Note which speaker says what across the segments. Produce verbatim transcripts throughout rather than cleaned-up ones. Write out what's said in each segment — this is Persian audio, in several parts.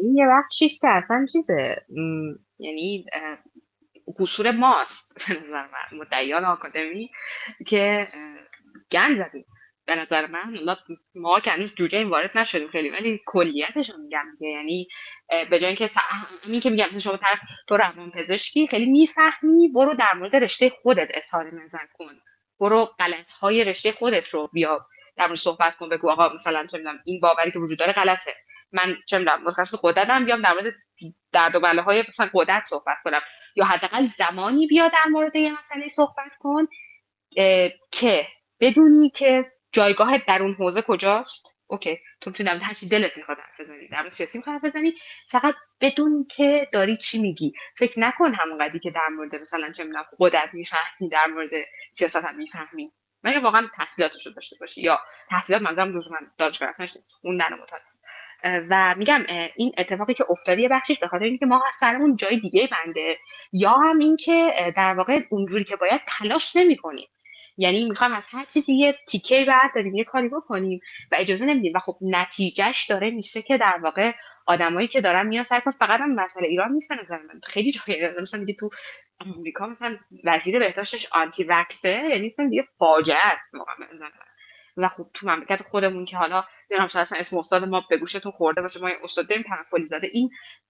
Speaker 1: این یه وقتیش که اصلا چیزه م، یعنی اه، قصور ماست به نظر من مدعیان آکادمی که اه، گند زدیم به نظر من. حالا ما که هنوز جوجه این وارد نشدیم خیلی، ولی کلیتش رو میگم دیگه. یعنی اه، به جای اینکه س- همین که میگم مثلا شما طرف تو روان پزشکی خیلی میفهمی، برو در مورد رشته خودت اظهار نظر کن، برو غلط های رشته خودت رو بیا در مورد صحبت کن. بگو آقا مثلا چه میدونم این باوری که وجود داره غلطه، من چه میدونم متخصص غددم، بیام در مورد درد و بلاهای مثلا غدد صحبت کنم. یا حداقل زمانی بیا در مورد یه مسئله صحبت کن اه، که بدونی که جایگاهت در اون حوزه کجاست. اوکی، تو میتونی در مورد هر چی دلت میخواد حرف بزنی، در مورد سیاسی میخواد حرف بزنی، فقط بدون که داری چی میگی. فکر نکن همون قدری که در مورد مثلا چه میدونم خودت میفهمی در مورد سیاست هم میفهمی، مگه واقعا تحصیلاتش رو داشته باشی. یا تحصیلات منظورم لزوما دانشگاه رفتنش نیست، خوندن و مطالعه. و میگم این اتفاقی که افتاده یه بخشش به خاطر اینکه ما سرمون جای دیگه بنده، یا هم اینکه در واقع اونجوری که باید تلاش نمی‌کنیم. یعنی میخوایم از هر چیزی یه تیکه برداریم، یه کاری بکنیم و اجازه نمیدیم. و خب نتیجهش داره میشه که در واقع آدمایی که دارن میان سر کار، فقط هم مسئله ایران نیست به نظر من، خیلی جای مثلا دیگه تو آمریکا مثلا وزیر بهداشتش آنتی وکسه، یعنی مثلا دیگه فاجعه است واقعا به نظر من. و خب تو مملکت خودمون که حالا نمیدونم شاید اصلا اسم استاد ما به گوشتون خورده باشه، ما یه استاد داریم تنقلی زاده، این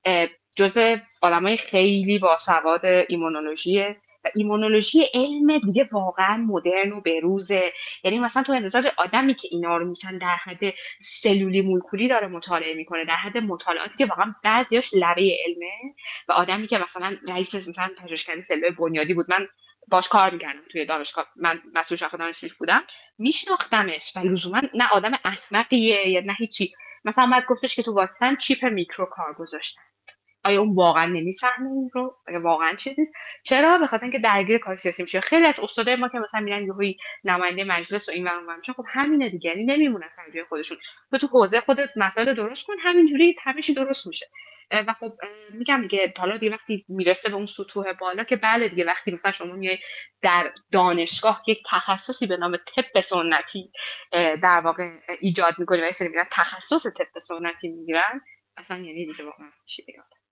Speaker 1: جزء آدمای خیلی باسواد ایمونولوژیه. و ایمونولوژی علم دیگه واقعا مدرن و بروزه. یعنی مثلا تو انتظار آدمی که اینا رو میشن در حد سلولی مولکولی داره مطالعه میکنه، در حد مطالعاتی که واقعا بعضیاش لبه علمه. و آدمی که مثلا رئیس مثلا پژوهشکده سلول بنیادی بود، من باش کار میکردم توی دانشگاه، من مسئول شاخه دانشجویی بودم، میشناختمش. و لزوما نه آدم احمقیه یا نه هیچی. مثلا اومد گفتش که تو واکسن چیپ میکرو کار گذاشتن. آیا اون واقعا نمیفهمه اون رو؟ آیا واقعا چیز نیست؟ چرا؟ به خاطر اینکه درگیر کار سیاسی میشه. خیلی از استادای ما که مثلا میرن یهویی نماینده مجلس و این ور اون ور میشن، خب همینه دیگه، یعنی نمیمونن سر جای خودشون. تو تو حوزه خودت مسائل درست کن، همینجوری همه چی درست میشه. و خب میگم دیگه، حالا دیگه وقتی میرسه به اون سطوح بالا که بله دیگه، وقتی مثلا شما میای در دانشگاه یک تخصصی به نام طب سنتی در واقع ایجاد میکنی و یه سری میرن تخصص طب سنتی میگیرن، اصلا یعنی دیگه واقعا چی بگم.